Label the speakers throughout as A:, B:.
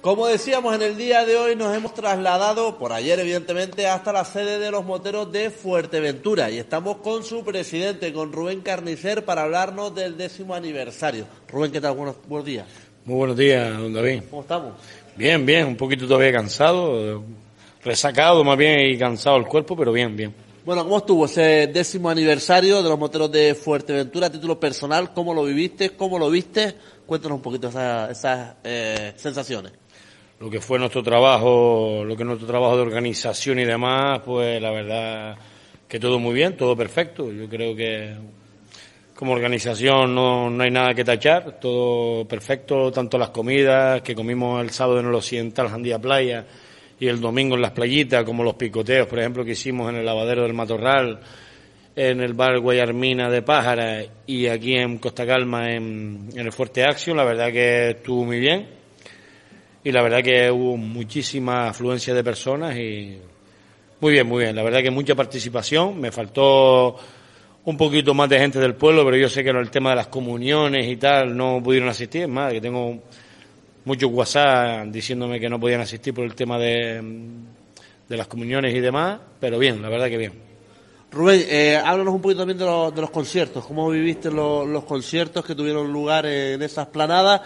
A: Como decíamos, en el día de hoy nos hemos trasladado, por ayer evidentemente, hasta la sede de los moteros de Fuerteventura y estamos con su presidente, con Rubén Carnicer, para hablarnos del 10º aniversario. Rubén, ¿qué tal? Buenos días.
B: Muy buenos días, don David.
A: ¿Cómo estamos?
B: Bien, un poquito todavía cansado, resacado más bien y cansado el cuerpo, pero bien.
A: Bueno, ¿cómo estuvo ese 10º aniversario de los moteros de Fuerteventura a título personal? ¿Cómo lo viviste? ¿Cómo lo viste? Cuéntanos un poquito esas sensaciones.
B: Lo que fue nuestro trabajo, de organización y demás, pues la verdad que todo muy bien, todo perfecto. Yo creo que como organización no hay nada que tachar, todo perfecto, tanto las comidas que comimos el sábado en el Occidental Jandía Playa y el domingo en las playitas, como los picoteos, por ejemplo, que hicimos en el lavadero del Matorral, en el bar Guayarmina de Pájara y aquí en Costa Calma en el Fuerte Action. La verdad que estuvo muy bien. Y la verdad que hubo muchísima afluencia de personas y muy bien. La verdad que mucha participación. Me faltó un poquito más de gente del pueblo, pero yo sé que en el tema de las comuniones y tal no pudieron asistir. Es más, que tengo muchos WhatsApp diciéndome que no podían asistir por el tema de las comuniones y demás, pero bien, la verdad que bien.
A: Rubén, háblanos un poquito también de los conciertos. ¿Cómo viviste los conciertos que tuvieron lugar en esa esplanada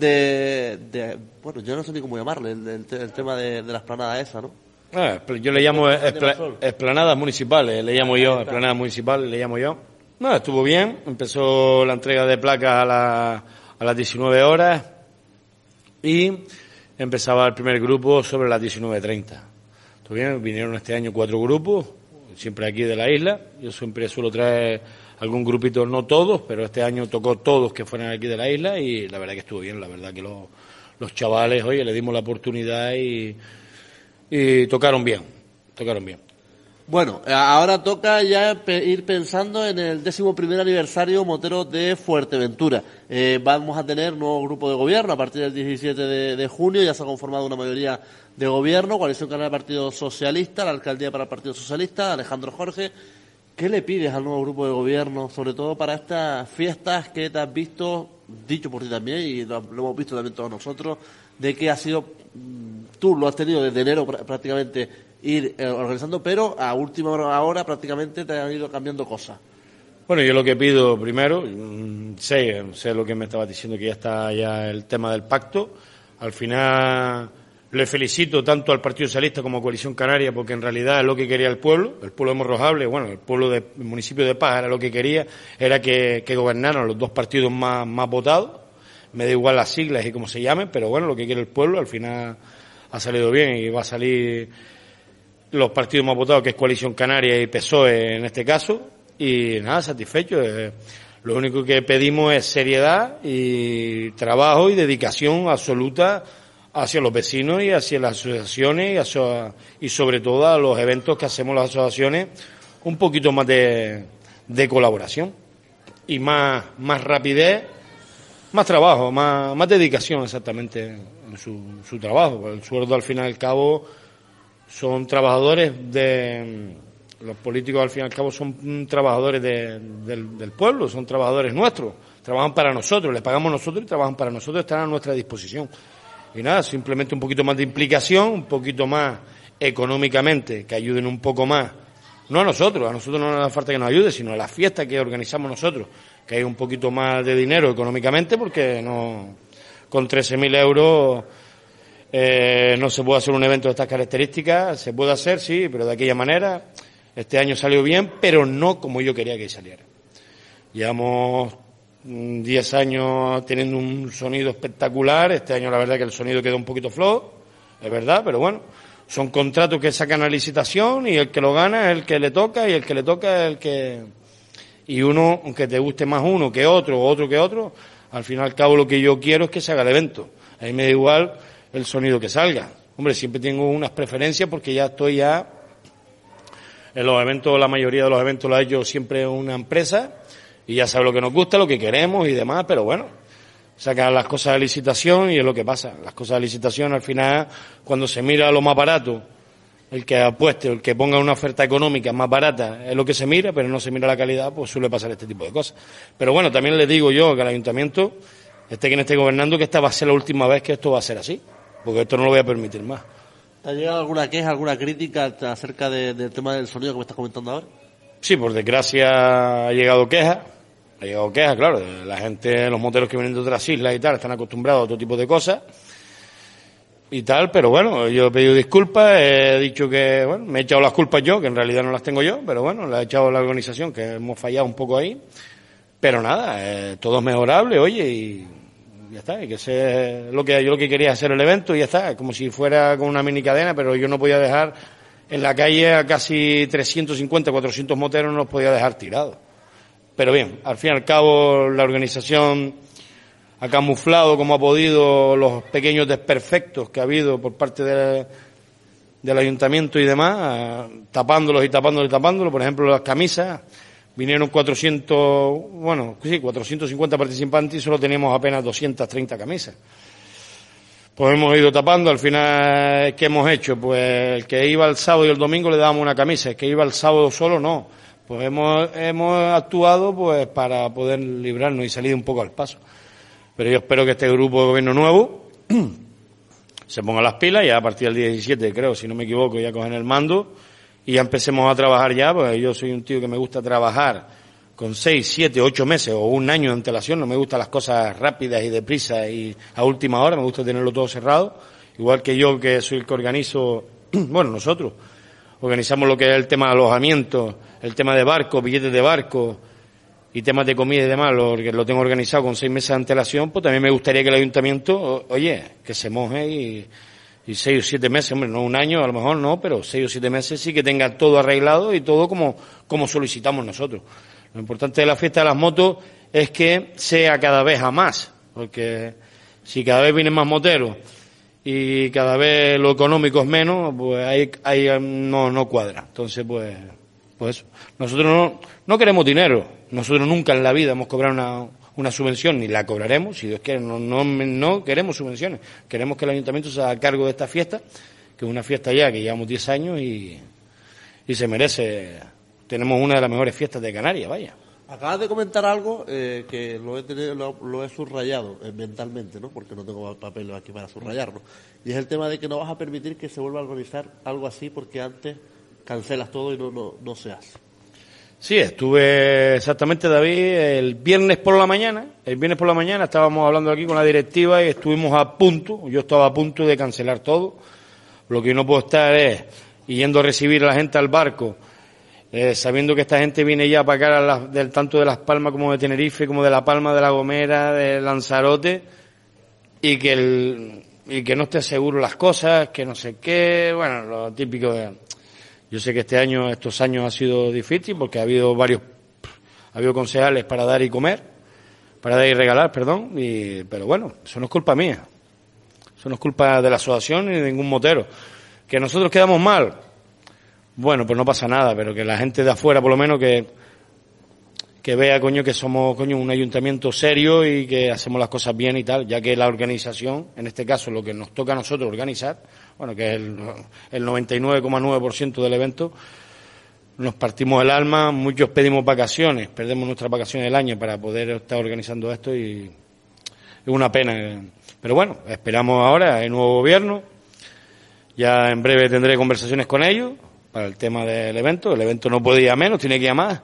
A: bueno, yo no sé ni cómo llamarle, el tema de la esplanada esa, ¿no?
B: Yo le llamo esplanadas municipales, esplanadas municipales, le llamo yo. No, estuvo bien, empezó la entrega de placas a las 19 horas y empezaba el primer grupo sobre las 19:30. Estuvo bien, vinieron este año 4 grupos, siempre aquí de la isla. Yo siempre suelo traer algún grupito, no todos, pero este año tocó todos que fueran aquí de la isla y la verdad que estuvo bien. La verdad que los chavales, oye, le dimos la oportunidad y tocaron bien.
A: Bueno, ahora toca ya ir pensando en el 11º aniversario motero de Fuerteventura. Vamos a tener nuevo grupo de gobierno a partir del 17 de junio. Ya se ha conformado una mayoría de gobierno, coalición canaria del Partido Socialista, la alcaldía para el Partido Socialista, Alejandro Jorge. ¿Qué le pides al nuevo grupo de gobierno, sobre todo para estas fiestas que te has visto, dicho por ti también, y lo hemos visto también todos nosotros, de que ha sido, tú lo has tenido desde enero prácticamente ir organizando, pero a última hora prácticamente te han ido cambiando cosas?
B: Bueno, yo lo que pido primero, sé lo que me estabas diciendo, que ya está el tema del pacto. Al final le felicito tanto al Partido Socialista como a Coalición Canaria, porque en realidad es lo que quería el pueblo de Morrojable, bueno, el pueblo del municipio de Pájara, lo que quería era que gobernaran los dos partidos más votados. Me da igual las siglas y cómo se llamen, pero bueno, lo que quiere el pueblo al final ha salido bien y va a salir los partidos más votados, que es Coalición Canaria y PSOE en este caso, y nada, satisfecho. Lo único que pedimos es seriedad y trabajo y dedicación absoluta hacia los vecinos y hacia las asociaciones y sobre todo a los eventos que hacemos las asociaciones, un poquito más de colaboración y más rapidez, más trabajo, más dedicación exactamente en su trabajo. El sueldo al fin y al cabo son trabajadores los políticos al fin y al cabo son trabajadores del pueblo, son trabajadores nuestros, trabajan para nosotros, les pagamos nosotros y trabajan para nosotros, están a nuestra disposición. Y nada, simplemente un poquito más de implicación, un poquito más económicamente, que ayuden un poco más, no a nosotros no nos da falta que nos ayude, sino a las fiestas que organizamos nosotros, que hay un poquito más de dinero económicamente, porque no, con 13.000 euros no se puede hacer un evento de estas características. Se puede hacer, sí, pero de aquella manera. Este año salió bien, pero no como yo quería que saliera. Llevamos 10 años teniendo un sonido espectacular. Este año la verdad que el sonido quedó un poquito flojo, es verdad, pero bueno, son contratos que sacan a licitación y el que lo gana es el que le toca y el que le toca es el que... Y uno, aunque te guste más uno que otro o otro que otro, al fin y al cabo lo que yo quiero es que se haga el evento. A mí me da igual el sonido que salga. Hombre, siempre tengo unas preferencias porque ya estoy en los eventos, la mayoría de los eventos lo ha hecho siempre una empresa y ya sabe lo que nos gusta, lo que queremos y demás, pero bueno, sacan las cosas de licitación y es lo que pasa. Las cosas de licitación al final, cuando se mira lo más barato, el que apueste, el que ponga una oferta económica más barata es lo que se mira, pero no se mira la calidad, pues suele pasar este tipo de cosas. Pero bueno, también les digo yo que al ayuntamiento, esté quien esté gobernando, que esta va a ser la última vez que esto va a ser así. porque esto no lo voy a permitir más.
A: ¿Te ha llegado alguna queja, alguna crítica acerca del tema del sonido que me estás comentando ahora?
B: Sí, por desgracia ha llegado quejas, claro, la gente, los moteros que vienen de otras islas y tal, están acostumbrados a otro tipo de cosas y tal, pero bueno, yo he pedido disculpas, he dicho que, bueno, me he echado las culpas yo, que en realidad no las tengo yo, pero bueno, las he echado a la organización, que hemos fallado un poco ahí, pero nada, todo es mejorable, oye, y ya está, y que sé lo que quería hacer el evento y ya está, como si fuera con una mini cadena, pero yo no podía dejar en la calle a casi 350, 400 moteros, no los podía dejar tirados. Pero bien, al fin y al cabo la organización ha camuflado como ha podido los pequeños desperfectos que ha habido por parte del ayuntamiento y demás, tapándolos. Por ejemplo, las camisas, vinieron 450 participantes y solo teníamos apenas 230 camisas. Pues hemos ido tapando, al final, ¿qué hemos hecho? Pues el que iba el sábado y el domingo le dábamos una camisa, el que iba el sábado solo no. Pues hemos actuado pues para poder librarnos y salir un poco al paso. Pero yo espero que este grupo de gobierno nuevo se ponga las pilas, ya a partir del 17, creo, si no me equivoco, ya cogen el mando y ya empecemos a trabajar ya, pues yo soy un tío que me gusta trabajar con 6, 7, 8 meses o un año de antelación, no me gustan las cosas rápidas y deprisa y a última hora, me gusta tenerlo todo cerrado, igual que yo que soy el que organizo, bueno, nosotros organizamos lo que es el tema de alojamiento, el tema de barcos, billetes de barco y temas de comida y demás, lo tengo organizado con 6 meses de antelación, pues también me gustaría que el ayuntamiento, oye, que se moje y 6 o 7 meses, hombre, no un año, a lo mejor no, pero 6 o 7 meses sí que tenga todo arreglado y todo como solicitamos nosotros. Lo importante de la fiesta de las motos es que sea cada vez a más, porque si cada vez vienen más moteros y cada vez lo económico es menos, pues ahí no cuadra. Entonces, pues eso. Nosotros no queremos dinero. Nosotros nunca en la vida hemos cobrado una subvención, ni la cobraremos, si Dios quiere, no queremos subvenciones. Queremos que el ayuntamiento se haga cargo de esta fiesta, que es una fiesta ya que llevamos 10 años y se merece. Tenemos una de las mejores fiestas de Canarias, vaya.
A: Acabas de comentar algo que lo he subrayado mentalmente, ¿no? Porque no tengo papel aquí para subrayarlo. Y es el tema de que no vas a permitir que se vuelva a organizar algo así porque antes cancelas todo y no se hace.
B: Sí, estuve exactamente, David, el viernes por la mañana. El viernes por la mañana estábamos hablando aquí con la directiva y estuvimos yo estaba a punto de cancelar todo. Lo que yo no puedo estar es yendo a recibir a la gente al barco, sabiendo que esta gente viene ya para acá tanto de Las Palmas como de Tenerife, como de La Palma, de La Gomera, de Lanzarote, y que no esté seguro las cosas, que no sé qué, bueno, lo típico de... Yo sé que estos años ha sido difícil porque ha habido concejales para dar y regalar, pero bueno, eso no es culpa mía. Eso no es culpa de la asociación ni de ningún motero. Que nosotros quedamos mal, bueno, pues no pasa nada, pero que la gente de afuera por lo menos que vea, que somos, un ayuntamiento serio y que hacemos las cosas bien y tal, ya que la organización, en este caso lo que nos toca a nosotros organizar, bueno, que es el 99,9% del evento, nos partimos el alma, muchos pedimos vacaciones, perdemos nuestras vacaciones del año para poder estar organizando esto y es una pena. Pero bueno, esperamos ahora el nuevo gobierno, ya en breve tendré conversaciones con ellos para el tema del evento. El evento no puede ir a menos, tiene que ir a más.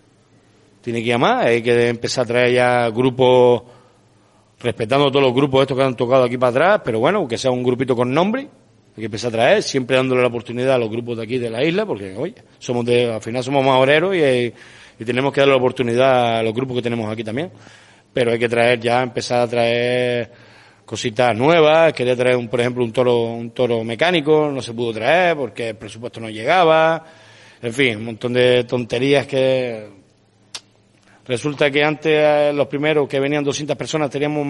B: Hay que empezar a traer ya grupos, respetando todos los grupos estos que han tocado aquí para atrás, pero bueno, que sea un grupito con nombre, hay que empezar a traer, siempre dándole la oportunidad a los grupos de aquí de la isla, porque oye, al final somos más obreros y tenemos que darle la oportunidad a los grupos que tenemos aquí también. Pero hay que empezar a traer cositas nuevas. Quería traer por ejemplo un toro mecánico, no se pudo traer porque el presupuesto no llegaba, en fin, un montón de tonterías que resulta que antes los primeros que venían 200 personas teníamos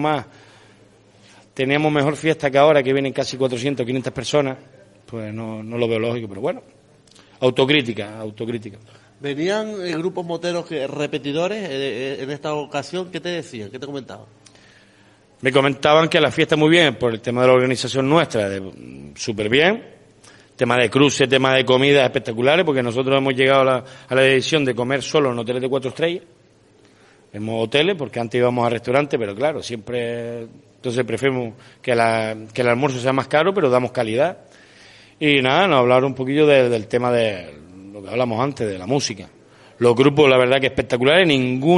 B: mejor fiesta que ahora que vienen casi 400, 500 personas, pues no lo veo lógico, pero bueno, autocrítica.
A: Venían grupos moteros repetidores en esta ocasión, ¿qué te decían? ¿Qué te comentaban?
B: Me comentaban que la fiesta muy bien, por el tema de la organización nuestra, súper bien, tema de cruce, tema de comidas espectaculares, porque nosotros hemos llegado a la decisión de comer solo en hoteles de 4 estrellas. Hemos hoteles, porque antes íbamos a restaurantes, pero claro, siempre, entonces preferimos que el almuerzo sea más caro, pero damos calidad. Y nada, nos hablaron un poquillo del tema de lo que hablamos antes, de la música. Los grupos, la verdad que espectaculares,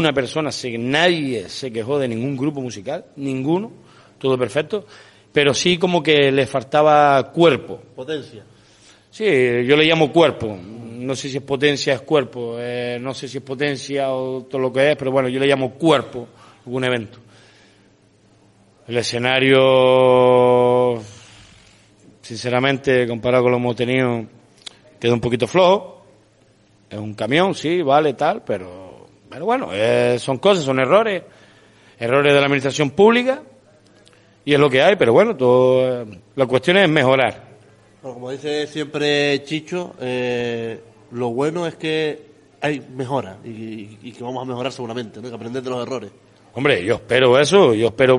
B: nadie se quejó de ningún grupo musical, ninguno, todo perfecto, pero sí como que le faltaba cuerpo.
A: Potencia.
B: Sí, yo le llamo cuerpo. No sé si es potencia, es cuerpo. No sé si es potencia o todo lo que es, pero bueno, yo le llamo cuerpo algún evento. El escenario, sinceramente, comparado con lo que hemos tenido, queda un poquito flojo. Es un camión, sí, vale, tal, pero bueno, son cosas, son errores de la administración pública y es lo que hay, pero bueno, la cuestión es mejorar.
A: Bueno, como dice siempre Chicho, lo bueno es que hay mejora y que vamos a mejorar seguramente, ¿no? Hay que aprender de los errores.
B: Hombre, yo espero eso,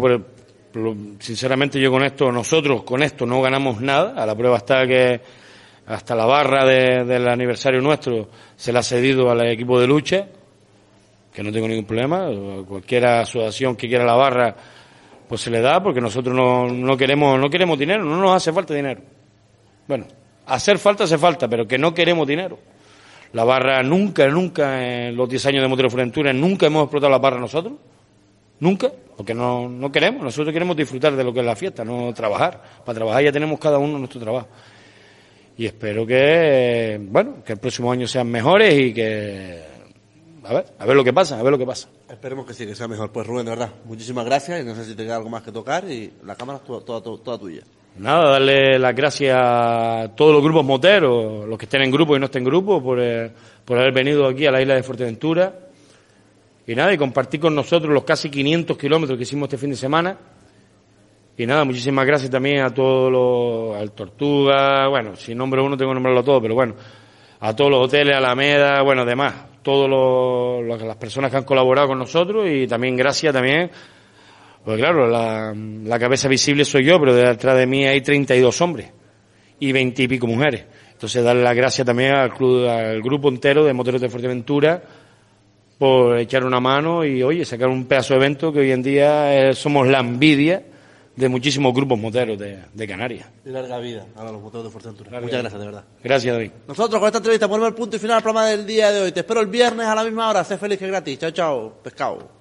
B: sinceramente nosotros con esto no ganamos nada, a la prueba está que hasta la barra del aniversario nuestro se la ha cedido al equipo de lucha, que no tengo ningún problema, cualquier asociación que quiera la barra pues se le da, porque nosotros no queremos dinero, no nos hace falta dinero. Bueno, hace falta, pero que no queremos dinero. La barra nunca, en los 10 años de Moteros Fuerteventura, nunca hemos explotado la barra nosotros. Nunca, porque no queremos. Nosotros queremos disfrutar de lo que es la fiesta, no trabajar. Para trabajar ya tenemos cada uno nuestro trabajo. Y espero que el próximo año sean mejores y que... A ver lo que pasa.
A: Esperemos que sí, que sea mejor. Pues Rubén, de verdad, muchísimas gracias y no sé si te queda algo más que tocar y la cámara es toda tuya.
B: Nada, darle las gracias a todos los grupos moteros, los que estén en grupo y no estén en grupo, por haber venido aquí a la isla de Fuerteventura. Y nada, y compartir con nosotros los casi 500 kilómetros que hicimos este fin de semana. Y nada, muchísimas gracias también a todos al Tortuga, bueno, si nombro uno tengo que nombrarlo todo, pero bueno, a todos los hoteles, Alameda, bueno, además, todas las personas que han colaborado con nosotros y también gracias también, pues claro, la cabeza visible soy yo, pero detrás de mí hay 32 hombres y 20 y pico mujeres. Entonces darle las gracias también al grupo entero de Moteros de Fuerteventura por echar una mano y, oye, sacar un pedazo de evento que hoy en día somos la envidia de muchísimos grupos moteros de Canarias.
A: Y larga vida a los moteros de Fuerteventura. Muchas gracias, de verdad.
B: Gracias, David.
A: Nosotros con esta entrevista ponemos el punto y final al programa del día de hoy. Te espero el viernes a la misma hora. Sé feliz que es gratis. Chao, chao. Pescado.